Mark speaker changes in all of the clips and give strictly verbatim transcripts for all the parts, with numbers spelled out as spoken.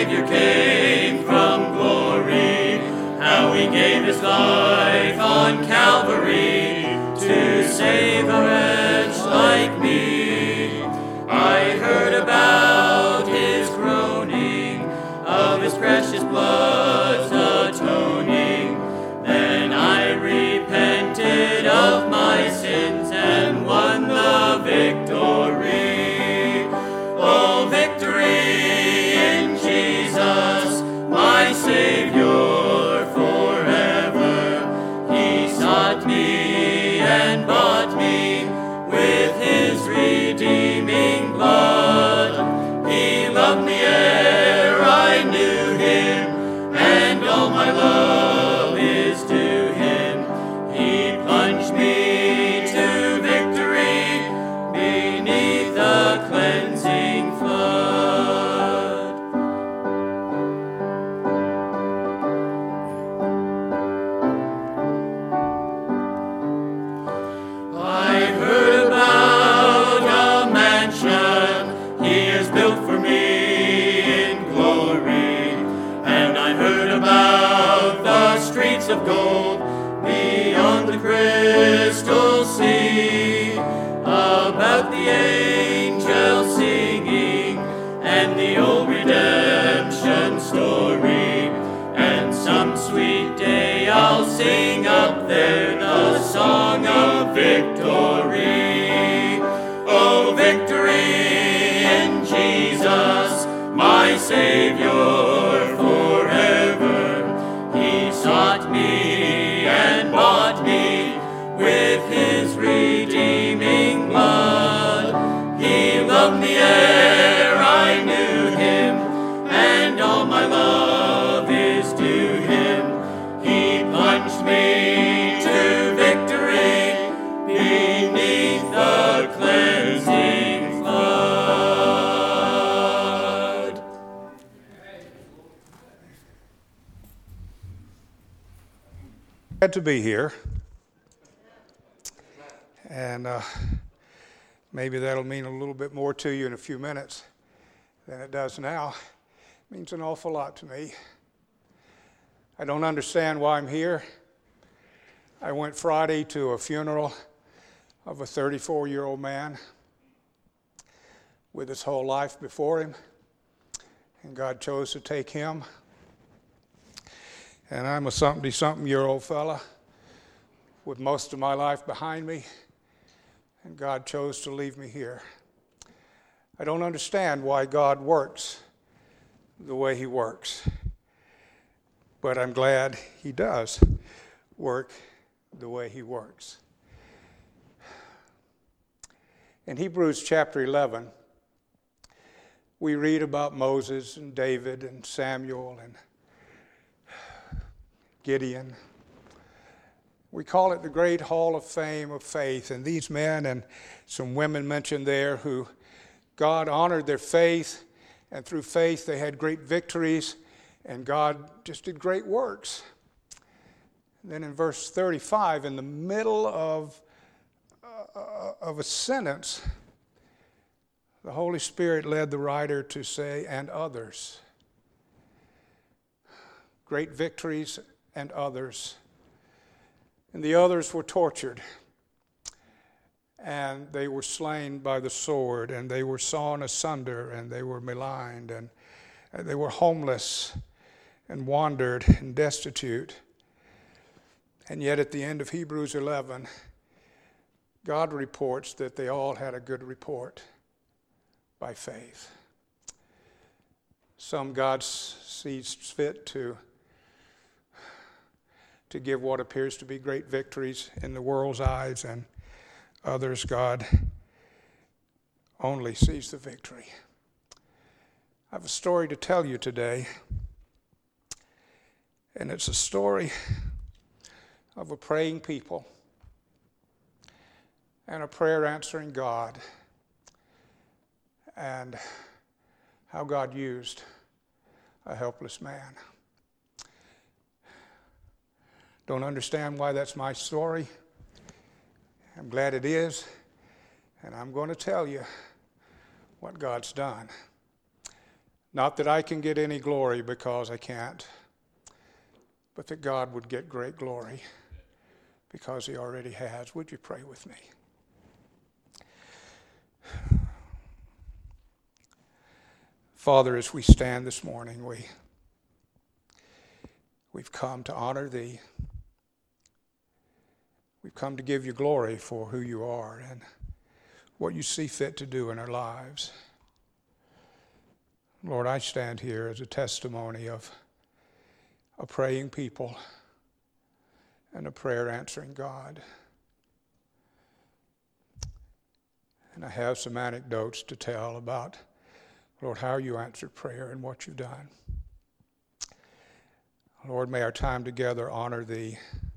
Speaker 1: Savior came from glory, how he gave his life on Calvary to save a wretch like me. I heard about his groaning, of his precious blood's atoning. Then I repented of my sins and won the victory. Oh, victory in Jesus, my Savior forever. He sought me and bought me with his redeeming blood. He loved me ere I knew him, and all my love is to him. He plunged me to victory beneath the cleansing flood. I heard about a mansion he has built for me in glory, and I heard about the streets of gold beyond the crystal sea, about the angels singing and the old redemption story. And some sweet day I'll sing up there the song of victory. Oh, victory in Jesus, my Savior forever. He sought me and bought me with his redeeming blood. He loved me ere I knew him, and all my love is to him. He plunged me to victory beneath the cleansing flood.
Speaker 2: Glad to be here, and uh, maybe that'll mean a little bit more to you in a few minutes than it does now. It means an awful lot to me. I don't understand why I'm here. I went Friday to a funeral of a thirty-four-year-old man with his whole life before him, and God chose to take him. And I'm a something-something-year-old fella with most of my life behind me, and God chose to leave me here. I don't understand why God works the way he works, but I'm glad he does work the way he works. In Hebrews chapter eleven, we read about Moses and David and Samuel and Gideon. We call it the Great Hall of Fame of Faith, and these men and some women mentioned there who God honored their faith, and through faith they had great victories, and God just did great works. And then in verse thirty-five, in the middle of, uh, of a sentence, the Holy Spirit led the writer to say, and others. Great victories and others. And the others were tortured, and they were slain by the sword, and they were sawn asunder, and they were maligned, and they were homeless and wandered and destitute. And yet at the end of Hebrews eleven, God reports that they all had a good report by faith. Some God sees fit to to give what appears to be great victories in the world's eyes, and others God only sees the victory. I have a story to tell you today, and it's a story of a praying people and a prayer answering God, and how God used a helpless man. Don't understand why that's my story. I'm glad it is, and I'm going to tell you what God's done. Not that I can get any glory because I can't, but that God would get great glory because he already has. Would you pray with me? Father, as we stand this morning, we, we've come to honor thee. We've come to give you glory for who you are and what you see fit to do in our lives. Lord, I stand here as a testimony of a praying people and a prayer-answering God. And I have some anecdotes to tell about, Lord, how you answered prayer and what you've done. Lord, may our time together honor thee.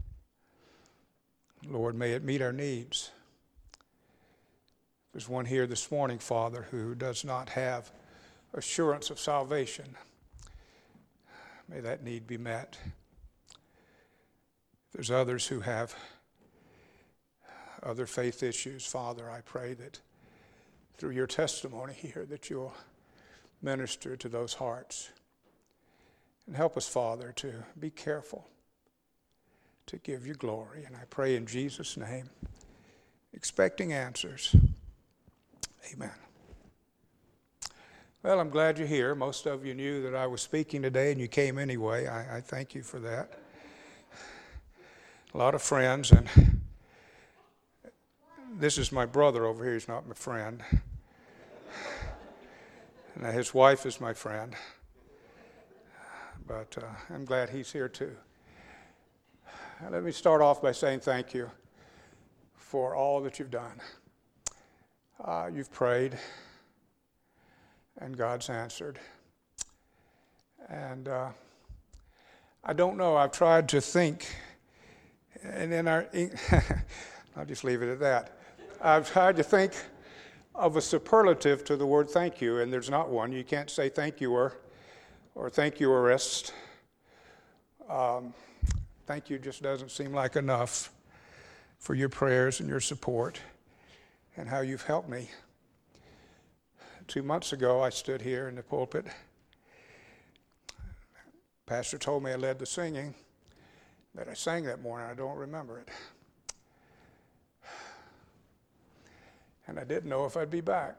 Speaker 2: Lord, may it meet our needs. There's one here this morning, Father, who does not have assurance of salvation. May that need be met. There's others who have other faith issues. Father, I pray that through your testimony here that you'll minister to those hearts. And help us, Father, to be careful to give you glory. And I pray in Jesus' name, expecting answers. Amen. Well, I'm glad you're here. Most of you knew that I was speaking today, and you came anyway. I, I thank you for that. A lot of friends, and this is my brother over here. He's not my friend. And his wife is my friend. But uh, I'm glad he's here too. Let me start off by saying thank you for all that you've done. Uh, you've prayed, and God's answered. And uh, I don't know, I've tried to think, and in our, I'll just leave it at that. I've tried to think of a superlative to the word thank you, and there's not one. You can't say thank you or, or thank you arrest. Um, thank you just doesn't seem like enough for your prayers and your support and how you've helped me. Two months ago, I stood here in the pulpit. Pastor told me I led the singing, that I sang that morning. I don't remember it. And I didn't know if I'd be back.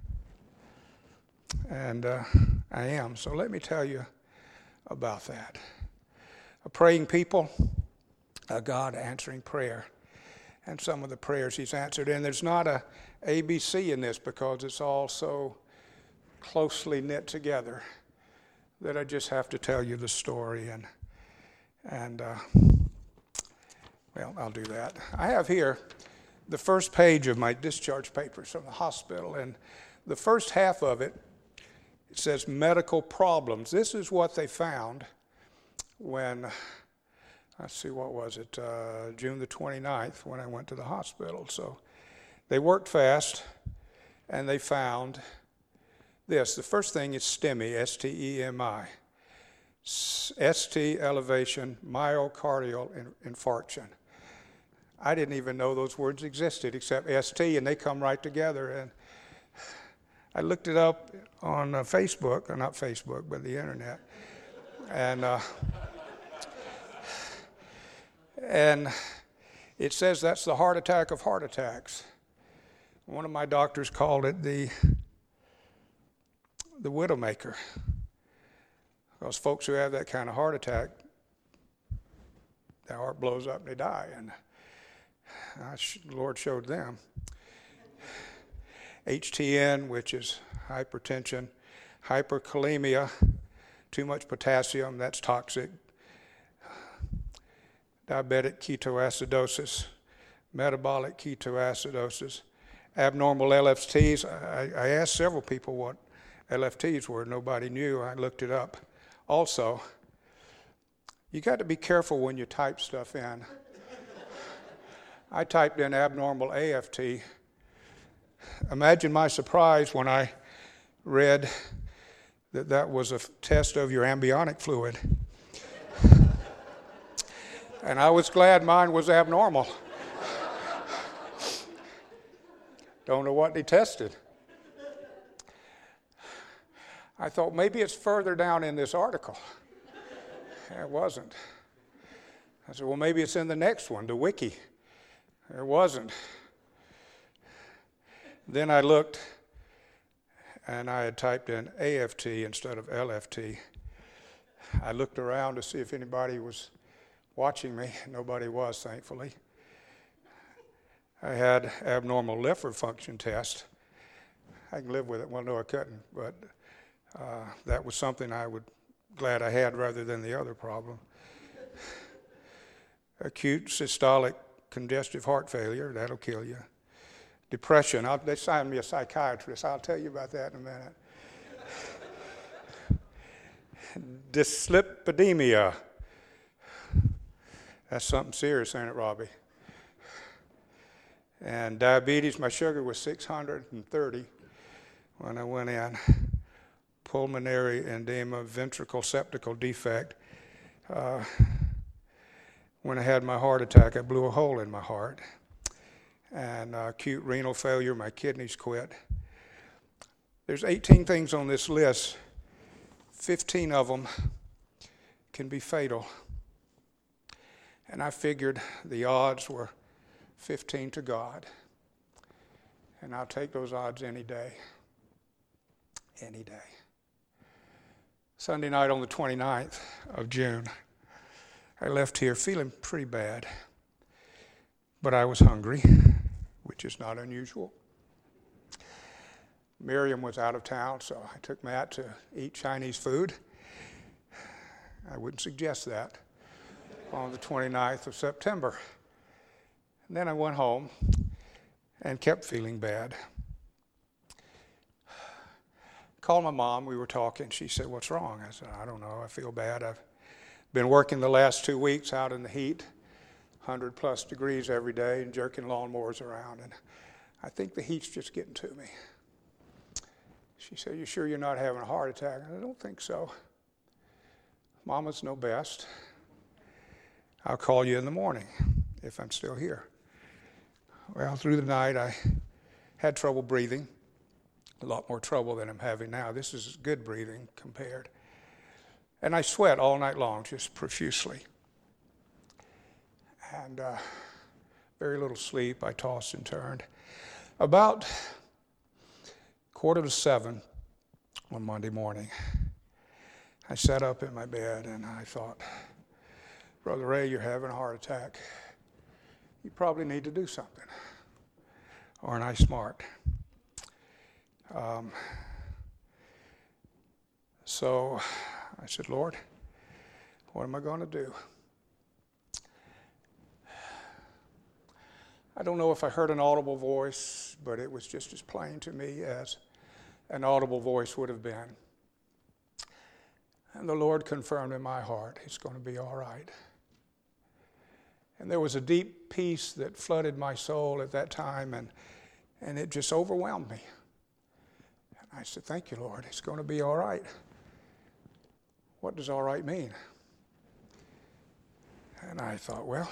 Speaker 2: And uh, I am. So let me tell you about that. A praying people, a God answering prayer, and some of the prayers he's answered. And there's not a A B C in this because it's all so closely knit together that I just have to tell you the story. And, and uh, well, I'll do that. I have here the first page of my discharge papers from the hospital, and the first half of it, it says medical problems. This is what they found when, let's see, what was it, uh, June the twenty-ninth when I went to the hospital. So they worked fast, and they found this. The first thing is STEMI, S T E M I, S T elevation myocardial infarction. I didn't even know those words existed except S T, and they come right together. And I looked it up on uh, Facebook, or not Facebook, but the internet. And uh, and it says that's the heart attack of heart attacks. One of my doctors called it the the widowmaker. Because folks who have that kind of heart attack, their heart blows up and they die. And I, the Lord showed them. H T N, which is hypertension, hyperkalemia, too much potassium, that's toxic. Diabetic ketoacidosis, metabolic ketoacidosis, abnormal L F Ts. I, I asked several people what L F Ts were. Nobody knew. I looked it up. Also, you got to be careful when you type stuff in. I typed in abnormal A F T. Imagine my surprise when I read that that was a test of your amniotic fluid. And I was glad mine was abnormal. Don't know what they tested. I thought maybe it's further down in this article. It wasn't. I said, well, maybe it's in the next one, the wiki. It wasn't. Then I looked, and I had typed in A F T instead of L F T. I looked around to see if anybody was watching me. Nobody was, thankfully. I had abnormal liver function test. I can live with it. Well, no, I couldn't, but uh, that was something I would glad I had rather than the other problem. Acute systolic congestive heart failure, that'll kill you. Depression, I'll, they signed me a psychiatrist. I'll tell you about that in a minute. Dyslipidemia. That's something serious, ain't it, Robbie? And diabetes, my sugar was six hundred thirty when I went in. Pulmonary edema, ventricle septal defect. Uh, when I had my heart attack, I blew a hole in my heart. And uh, acute renal failure, my kidneys quit. There's eighteen things on this list. fifteen of them can be fatal. And I figured the odds were fifteen to God. And I'll take those odds any day. Any day. Sunday night on the twenty-ninth of June, I left here feeling pretty bad. But I was hungry, which is not unusual. Miriam was out of town, so I took Matt to eat Chinese food. I wouldn't suggest that on the twenty-ninth of September. And then I went home and kept feeling bad. Called my mom, we were talking. She said, what's wrong? I said, I don't know, I feel bad. I've been working the last two weeks out in the heat, one hundred plus degrees every day, and jerking lawnmowers around, and I think the heat's just getting to me. She said, you sure you're not having a heart attack? I don't think so. Mama's know best. I'll call you in the morning if I'm still here. Well, through the night, I had trouble breathing, a lot more trouble than I'm having now. This is good breathing compared. And I sweat all night long, just profusely. And uh, very little sleep. I tossed and turned. About quarter to seven on Monday morning, I sat up in my bed and I thought, Brother Ray, you're having a heart attack. You probably need to do something. Aren't I smart? Um, so I said, Lord, what am I going to do? I don't know if I heard an audible voice, but it was just as plain to me as an audible voice would have been. And the Lord confirmed in my heart, it's going to be all right. And there was a deep peace that flooded my soul at that time, and, and it just overwhelmed me. And I said, thank you, Lord, it's going to be all right. What does all right mean? And I thought, well,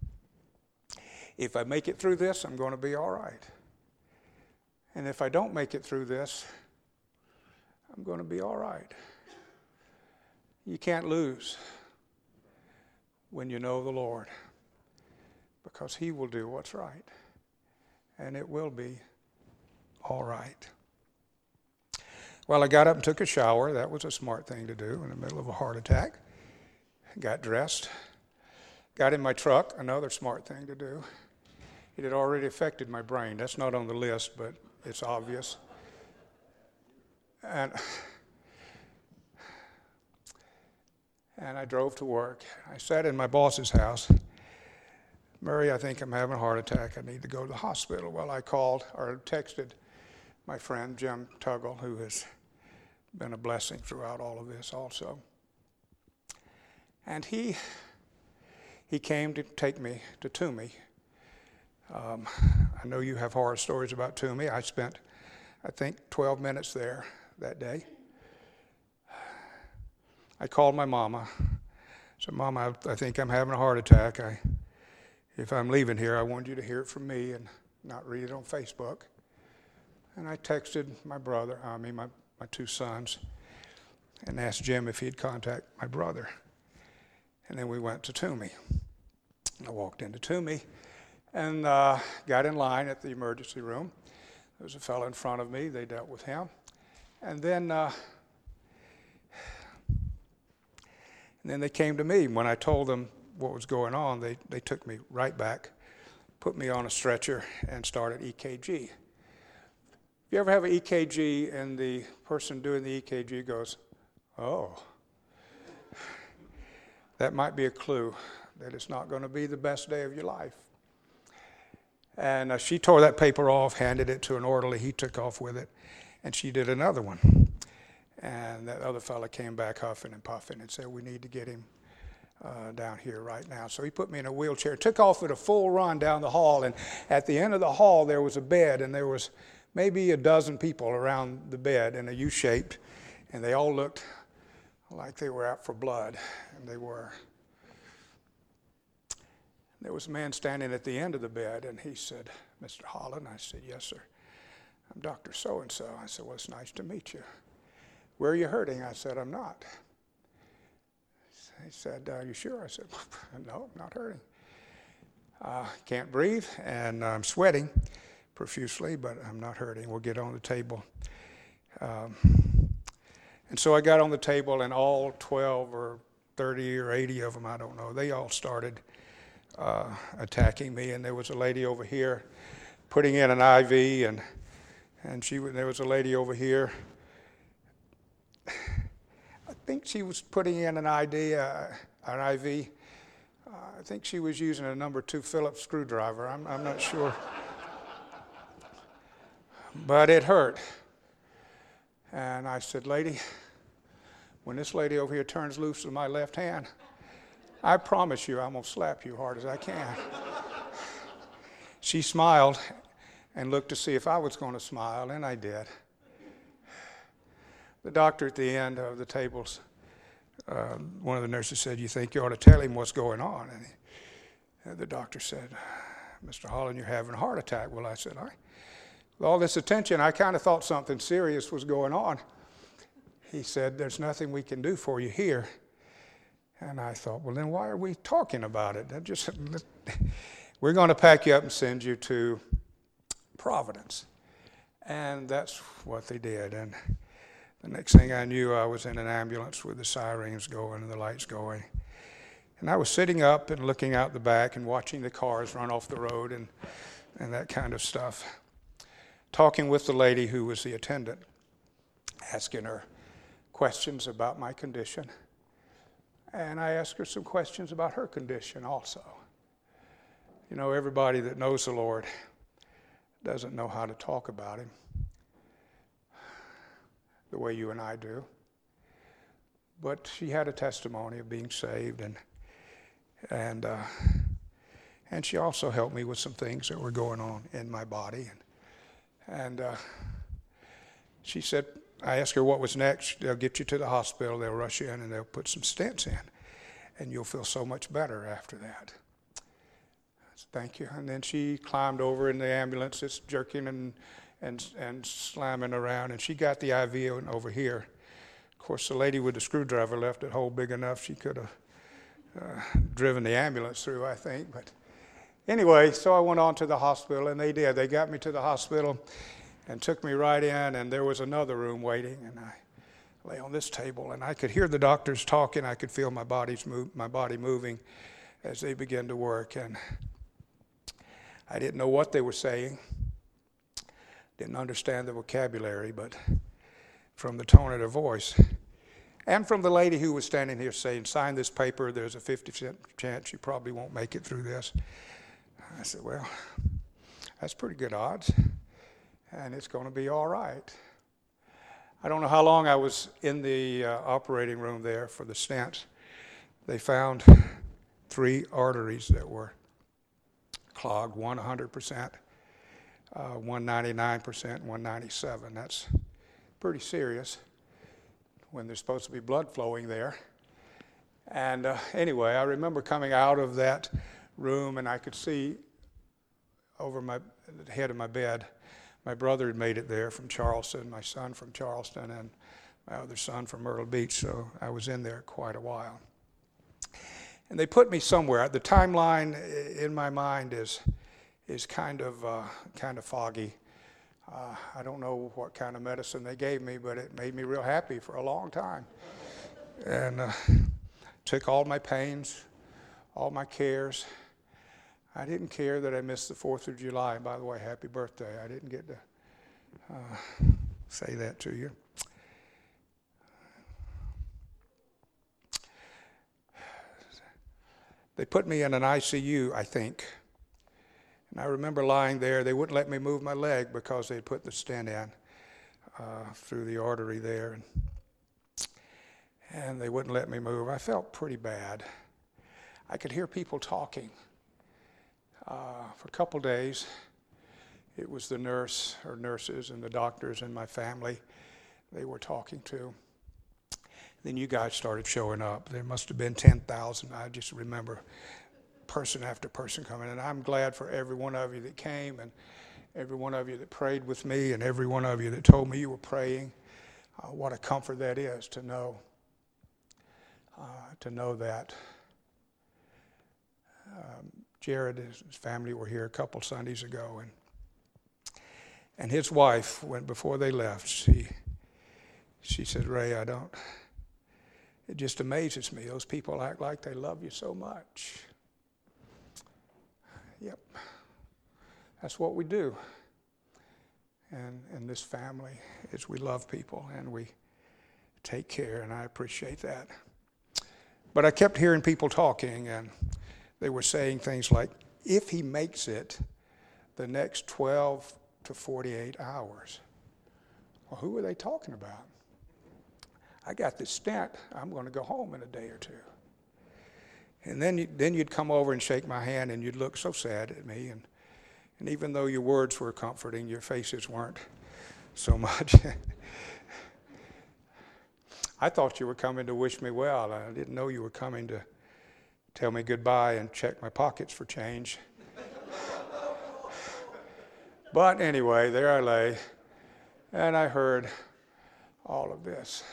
Speaker 2: if I make it through this, I'm going to be all right. And if I don't make it through this, I'm going to be all right. You can't lose when you know the Lord, because He will do what's right, and it will be all right. Well, I got up and took a shower. That was a smart thing to do in the middle of a heart attack. Got dressed. Got in my truck, another smart thing to do. It had already affected my brain. That's not on the list, but it's obvious. And, and I drove to work. I sat in my boss's house. Murray, I think I'm having a heart attack. I need to go to the hospital. Well, I called or texted my friend Jim Tuggle, who has been a blessing throughout all of this also. And he he came to take me to Toomey. Um, I know you have horror stories about Toomey. I spent, I think, twelve minutes there that day. I called my mama. I said, Mama, I, I think I'm having a heart attack. I, if I'm leaving here, I want you to hear it from me and not read it on Facebook. And I texted my brother, I mean my, my two sons. and asked Jim if he'd contact my brother. And then we went to Toomey. I walked into Toomey and uh, got in line at the emergency room. There was a fellow in front of me. They dealt with him. And then, uh, and then they came to me. When I told them what was going on, they, they took me right back, put me on a stretcher, and started E K G. If you ever have an E K G and the person doing the E K G goes, oh, that might be a clue that it's not going to be the best day of your life. And uh, she tore that paper off, handed it to an orderly. He took off with it, and she did another one. And that other fella came back huffing and puffing and said, we need to get him uh, down here right now. So he put me in a wheelchair, took off at a full run down the hall, and at the end of the hall there was a bed, and there was maybe a dozen people around the bed in a U-shaped, and they all looked like they were out for blood, and they were. There was a man standing at the end of the bed, and he said, Mister Holland. I said, yes, sir. I'm Doctor So-and-so. I said, well, it's nice to meet you. Where are you hurting? I said, I'm not. He said, are you sure? I said, no, I'm not hurting. Uh, can't breathe, and I'm sweating profusely, but I'm not hurting. We'll get on the table. Um, and so I got on the table, and all twelve or thirty or eighty of them, I don't know, they all started Uh, attacking me, and there was a lady over here putting in an I V, and and she there was a lady over here. I think she was putting in an I D, uh, an I V. Uh, I think she was using a number two Phillips screwdriver. I'm I'm not sure, but it hurt. And I said, lady, when this lady over here turns loose with my left hand, I promise you I'm going to slap you hard as I can. She smiled and looked to see if I was going to smile, and I did. The doctor at the end of the tables, uh, one of the nurses said, you think you ought to tell him what's going on? And, he, and the doctor said, Mister Holland, you're having a heart attack. Well, I said, I, with all this attention, I kind of thought something serious was going on. He said, there's nothing we can do for you here. And I thought, well, then why are we talking about it? That just, we're going to pack you up and send you to Providence. And that's what they did. And the next thing I knew, I was in an ambulance with the sirens going and the lights going. And I was sitting up and looking out the back and watching the cars run off the road and, and that kind of stuff. Talking with the lady who was the attendant, asking her questions about my condition. And I asked her some questions about her condition also. You know, everybody that knows the Lord doesn't know how to talk about him the way you and I do. But she had a testimony of being saved, and and uh, and she also helped me with some things that were going on in my body. And, and uh, she said, I asked her what was next. They'll get you to the hospital, they'll rush you in, and they'll put some stents in, and you'll feel so much better after that. I said, thank you. And then she climbed over in the ambulance, just jerking and, and, and slamming around, and she got the I V over here. Of course, the lady with the screwdriver left it hole big enough she could have uh, driven the ambulance through, I think. But anyway, so I went on to the hospital, and they did. They got me to the hospital and took me right in, and there was another room waiting, and I lay on this table, and I could hear the doctors talking. I could feel my body's move, my body moving as they began to work, and I didn't know what they were saying, didn't understand the vocabulary, but from the tone of their voice, and from the lady who was standing here saying, sign this paper, there's a fifty percent chance you probably won't make it through this. I said, well, that's pretty good odds. And it's going to be all right. I don't know how long I was in the uh, operating room there for the stents. They found three arteries that were clogged, one one hundred percent, uh, one ninety-nine percent, and one ninety-seven. That's pretty serious when there's supposed to be blood flowing there. And uh, anyway, I remember coming out of that room, and I could see over my the head of my bed, my brother had made it there from Charleston, my son from Charleston, and my other son from Myrtle Beach, so I was in there quite a while. And they put me somewhere. The timeline in my mind is is kind of uh, kind of foggy. Uh, I don't know what kind of medicine they gave me, but it made me real happy for a long time. And uh, took all my pains, all my cares. I didn't care that I missed the fourth of July. By the way, happy birthday. I didn't get to uh, say that to you. They put me in an I C U, I think. And I remember lying there. They wouldn't let me move my leg because they put the stent in uh, through the artery there. And, and they wouldn't let me move. I felt pretty bad. I could hear people talking. Uh, for a couple days, it was the nurse or nurses and the doctors and my family they were talking to. Then you guys started showing up. There must have been ten thousand. I just remember person after person coming. And I'm glad for every one of you that came and every one of you that prayed with me and every one of you that told me you were praying. Uh, what a comfort that is to know, uh, to know that. Um, Jared and his family were here a couple Sundays ago, and and his wife, when before they left, she she said, "Ray, I don't. It just amazes me. Those people act like they love you so much." Yep, that's what we do. And in this family, is we love people and we take care, and I appreciate that. But I kept hearing people talking, and they were saying things like, if he makes it the next twelve to forty-eight hours. Well, who are they talking about? I got this stent. I'm going to go home in a day or two. And then, you, then you'd come over and shake my hand, and you'd look so sad at me. And, and even though your words were comforting, your faces weren't so much. I thought you were coming to wish me well. I didn't know you were coming to tell me goodbye and check my pockets for change. But anyway, there I lay, and I heard all of this.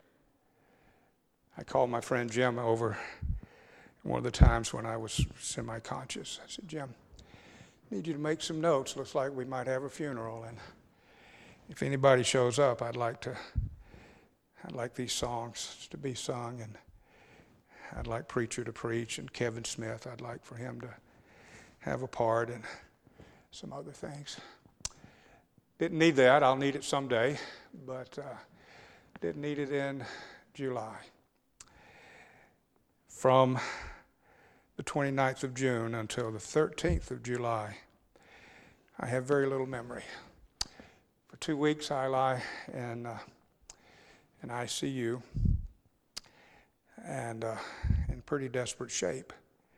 Speaker 2: I called my friend Jim over one of the times when I was semi-conscious. I said, "Jim, I need you to make some notes. Looks like we might have a funeral, and if anybody shows up, I'd like to, I'd like these songs to be sung, and I'd like Preacher to preach, and Kevin Smith, I'd like for him to have a part, and some other things." Didn't need that. I'll need it someday, but uh, didn't need it in July. From the twenty-ninth of June until the thirteenth of July, I have very little memory. For two weeks, I lie in, uh, in I C U and uh, in pretty desperate shape.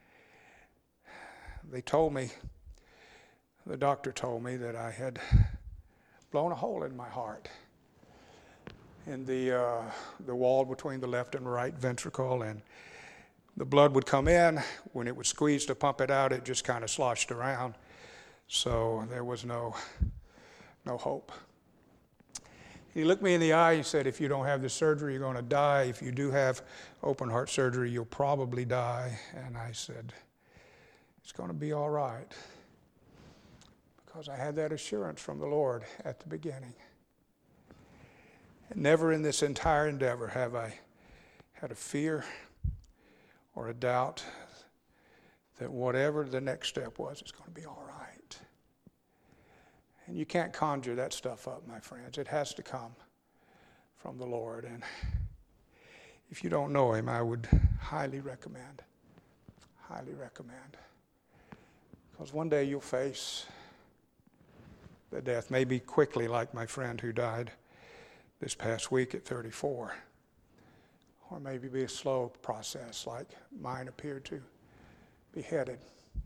Speaker 2: They told me, the doctor told me that I had blown a hole in my heart in the uh, the wall between the left and right ventricle, and the blood would come in. When it was squeezed to pump it out, it just kind of sloshed around. So there was no no hope. He looked me in the eye and said, "If you don't have the surgery, you're going to die. If you do have open heart surgery, you'll probably die." And I said, "It's going to be all right." Because I had that assurance from the Lord at the beginning. And never in this entire endeavor have I had a fear or a doubt that whatever the next step was, it's going to be all right. And you can't conjure that stuff up, my friends. It has to come from the Lord. And if you don't know him, I would highly recommend, highly recommend. Because one day you'll face the death, maybe quickly like my friend who died this past week at thirty-four. Or maybe be a slow process like mine appeared to be headed.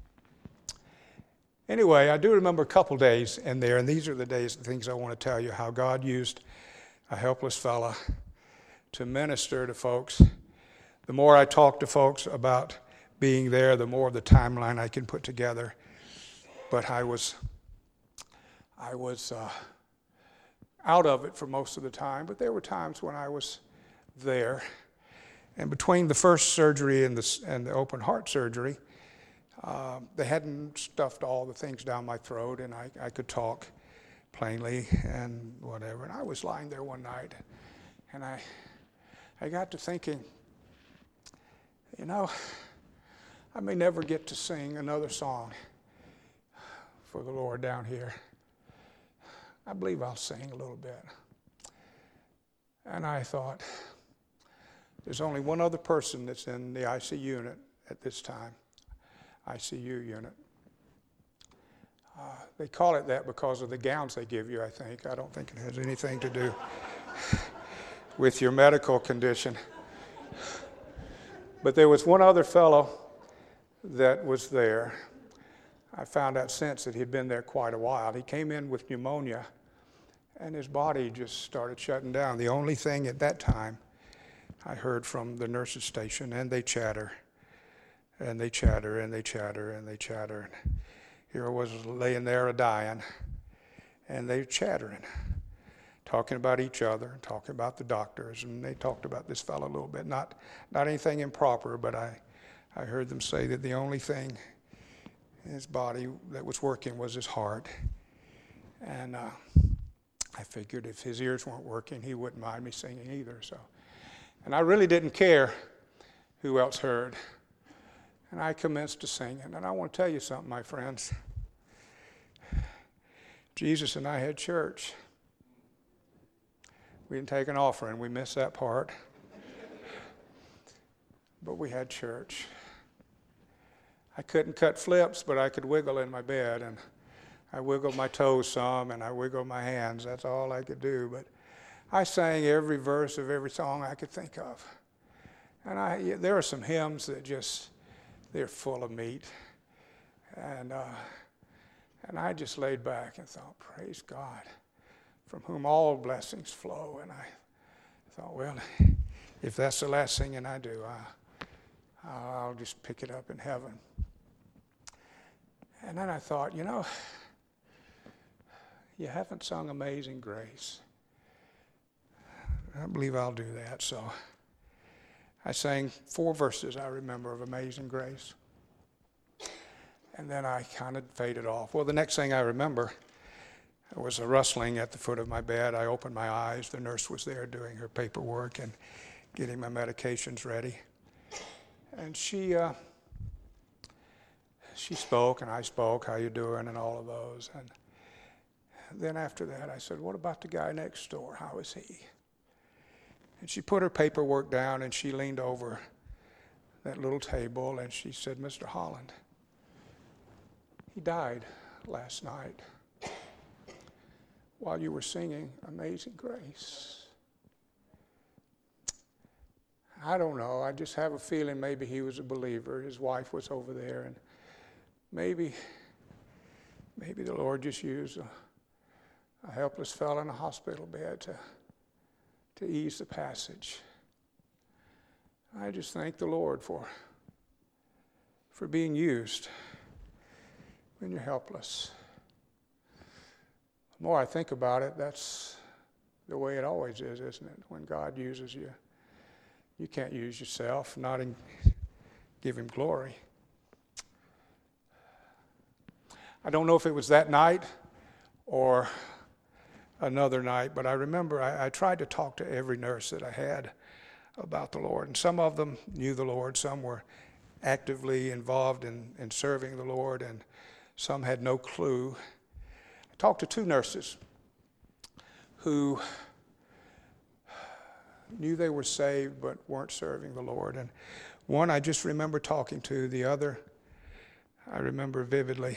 Speaker 2: Anyway, I do remember a couple days in there, and these are the days, the things I want to tell you, how God used a helpless fella to minister to folks. The more I talk to folks about being there, the more of the timeline I can put together. But I was, I was, uh, out of it for most of the time, but there were times when I was there. And between the first surgery and the, and the open heart surgery, uh, they hadn't stuffed all the things down my throat, and I, I could talk plainly and whatever. And I was lying there one night, and I, I got to thinking, you know, I may never get to sing another song for the Lord down here. I believe I'll sing a little bit. And I thought, there's only one other person that's in the I C U unit at this time, I C U unit. Uh, they call it that because of the gowns they give you, I think. I don't think it has anything to do with your medical condition. But there was one other fellow that was there. I found out since that he'd been there quite a while. He came in with pneumonia, and his body just started shutting down. The only thing at that time I heard from the nurses' station, and they chatter, and they chatter, and they chatter, and they chatter. And here I was laying there a-dying, and they chattering, talking about each other, talking about the doctors, and they talked about this fellow a little bit. Not, not anything improper, but I, I heard them say that the only thing in his body that was working was his heart. And uh, I figured if his ears weren't working, he wouldn't mind me singing either. So, and I really didn't care who else heard. And I commenced to sing. And I want to tell you something, my friends. Jesus and I had church. We didn't take an offering. We missed that part. But we had church. I couldn't cut flips, but I could wiggle in my bed, and I wiggled my toes some, and I wiggled my hands. That's all I could do. But I sang every verse of every song I could think of. And I, there are some hymns that just, they're full of meat. And, uh, and I just laid back and thought, praise God, from whom all blessings flow. And I thought, well, if that's the last singing I do, I, I'll just pick it up in heaven. And then I thought, you know, you haven't sung Amazing Grace. I believe I'll do that. So I sang four verses, I remember, of Amazing Grace. And then I kind of faded off. Well, the next thing I remember was a rustling at the foot of my bed. I opened my eyes. The nurse was there doing her paperwork and getting my medications ready. And she uh, she spoke, and I spoke, how you doing, and all of those. And then after that, I said, what about the guy next door? How is he? And she put her paperwork down, and she leaned over that little table, and she said, Mister Holland, he died last night while you were singing Amazing Grace. I don't know. I just have a feeling maybe he was a believer. His wife was over there, and maybe, maybe the Lord just used a, a helpless fellow in a hospital bed to, to ease the passage. I just thank the Lord for, for being used when you're helpless. The more I think about it, that's the way it always is, isn't it? When God uses you, you can't use yourself, not in, give him glory. I don't know if it was that night or another night, but I remember I, I tried to talk to every nurse that I had about the Lord. And some of them knew the Lord, some were actively involved in, in serving the Lord, and some had no clue. I talked to two nurses who knew they were saved but weren't serving the Lord. And one I just remember talking to, the other I remember vividly.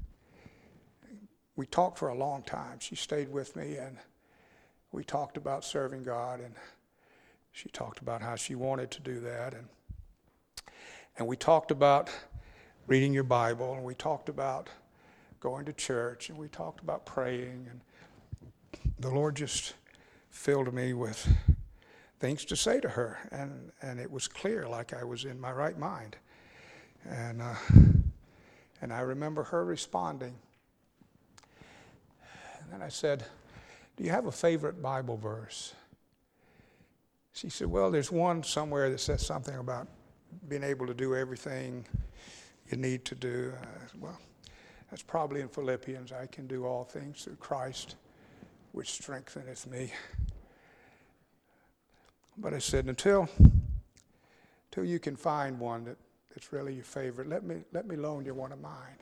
Speaker 2: We talked for a long time. She stayed with me, and we talked about serving God, and she talked about how she wanted to do that. And, and we talked about reading your Bible, and we talked about going to church, and we talked about praying. And the Lord just filled me with things to say to her, and, and it was clear, like I was in my right mind. And, uh, and I remember her responding. And then I said, do you have a favorite Bible verse? She said, well, there's one somewhere that says something about being able to do everything you need to do. I said, well, that's probably in Philippians. I can do all things through Christ, which strengtheneth me. But I said, until, until you can find one that, that's really your favorite, let me, let me loan you one of mine.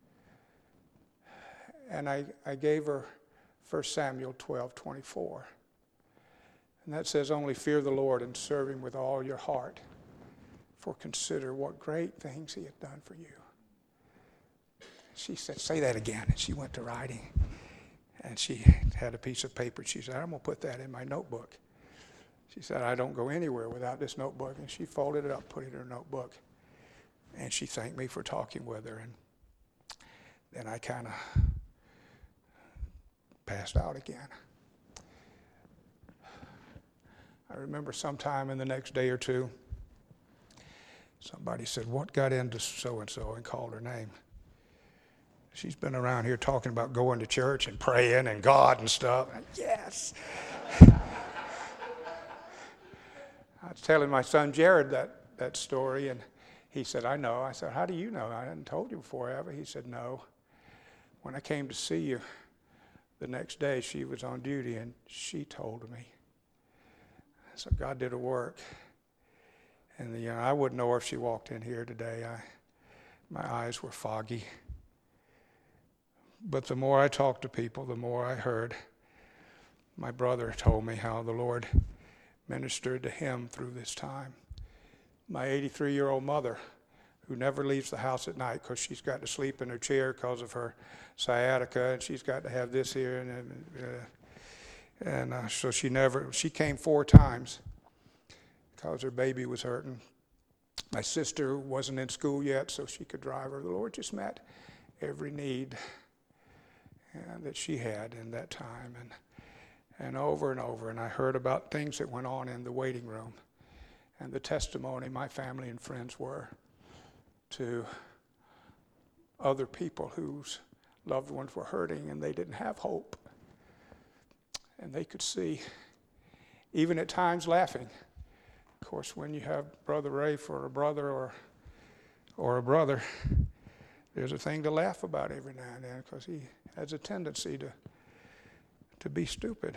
Speaker 2: And I, I gave her First Samuel twelve twenty-four. And that says, only fear the Lord and serve him with all your heart, for consider what great things he hath done for you. She said, say that again. And she went to writing. And she had a piece of paper. She said, I'm going to put that in my notebook. She said, I don't go anywhere without this notebook. And she folded it up, put it in her notebook. And she thanked me for talking with her. And then I kind of passed out again. I remember sometime in the next day or two, somebody said, what got into so-and-so, and called her name. She's been around here talking about going to church and praying and God and stuff. And yes. I was telling my son Jared that, that story, and he said, I know. I said, how do you know? I hadn't told you before, have I? He said, no. When I came to see you the next day, she was on duty, and she told me. So God did a work. And you know, I wouldn't know her if she walked in here today. I, my eyes were foggy. But the more I talked to people, the more I heard. My brother told me how the Lord ministered to him through this time. My eighty-three-year-old mother, who never leaves the house at night because she's got to sleep in her chair because of her sciatica, and she's got to have this here, and uh, and uh, so she never, she came four times because her baby was hurting. My sister wasn't in school yet, so she could drive her. The Lord just met every need and that she had in that time, and and over and over. And I heard about things that went on in the waiting room, and the testimony my family and friends were to other people whose loved ones were hurting and they didn't have hope. And they could see, even at times laughing. Of course, when you have Brother Ray for a brother or or a brother, there's a thing to laugh about every now and then because he has a tendency to to be stupid.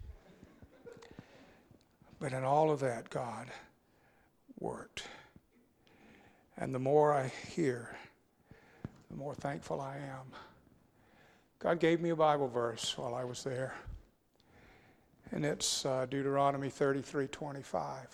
Speaker 2: But in all of that, God worked. And the more I hear, the more thankful I am. God gave me a Bible verse while I was there. And it's uh, Deuteronomy thirty-three twenty-five.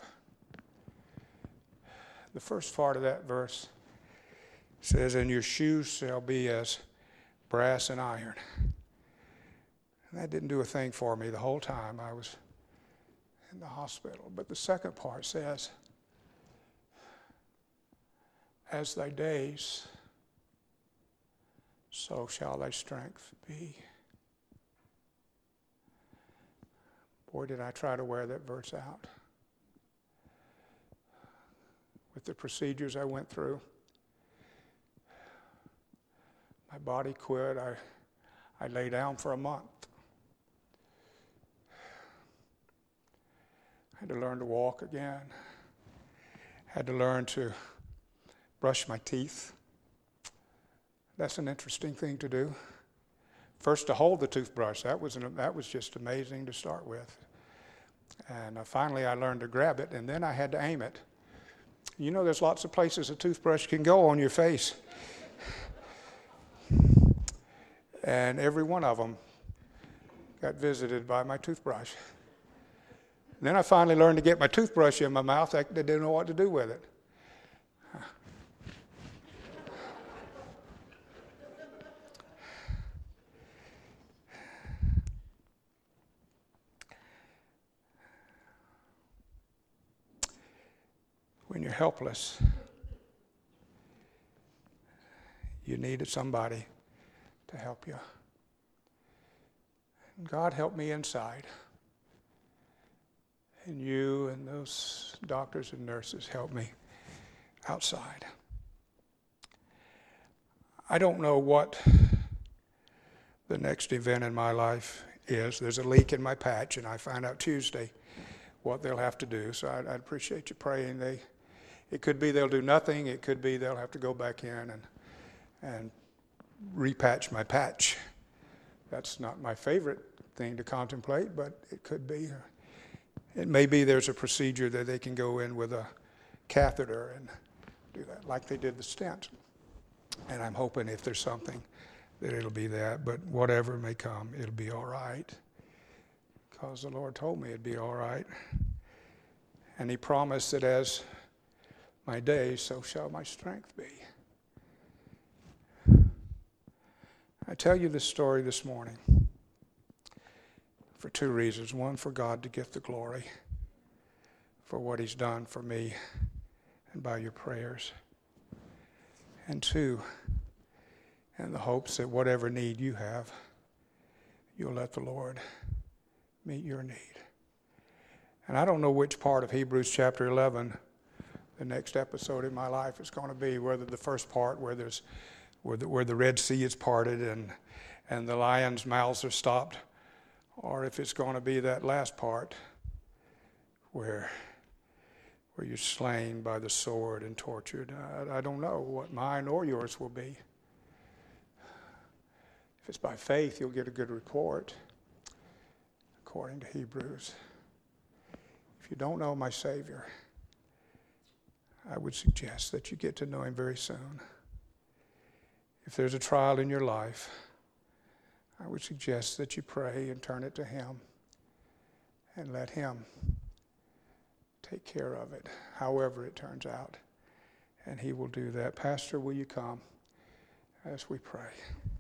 Speaker 2: The first part of that verse says, and your shoes shall be as brass and iron. And that didn't do a thing for me the whole time I was in the hospital. But the second part says, as thy days, so shall thy strength be. Boy, did I try to wear that verse out. With the procedures I went through, my body quit. I, I lay down for a month. I had to learn to walk again. Had to learn to brush my teeth. That's an interesting thing to do. First, to hold the toothbrush. That was an, that was just amazing to start with. And uh, finally, I learned to grab it, and then I had to aim it. You know, there's lots of places a toothbrush can go on your face. And every one of them got visited by my toothbrush. And then I finally learned to get my toothbrush in my mouth. I didn't know what to do with it. When you're helpless, you needed somebody to help you. And God helped me inside. And you and those doctors and nurses helped me outside. I don't know what the next event in my life is. There's a leak in my patch, and I find out Tuesday what they'll have to do. So I'd, I'd appreciate you praying. They, it could be they'll do nothing. It could be they'll have to go back in and and repatch my patch. That's not my favorite thing to contemplate, but it could be. It may be there's a procedure that they can go in with a catheter and do that, like they did the stent. And I'm hoping if there's something that it'll be that, but whatever may come, it'll be all right. Because the Lord told me it'd be all right. And he promised that as my days, so shall my strength be. I tell you this story this morning for two reasons. One, for God to get the glory for what he's done for me and by your prayers. And two, in the hopes that whatever need you have, you'll let the Lord meet your need. And I don't know which part of Hebrews chapter eleven the next episode in my life is going to be, whether the first part where there's where the, where the Red Sea is parted and and the lions' mouths are stopped, or if it's going to be that last part where where you're slain by the sword and tortured. I, I don't know what mine or yours will be. If it's by faith, you'll get a good report, according to Hebrews. If you don't know my Savior, I would suggest that you get to know him very soon. If there's a trial in your life, I would suggest that you pray and turn it to him and let him take care of it, however it turns out. And he will do that. Pastor, will you come as we pray?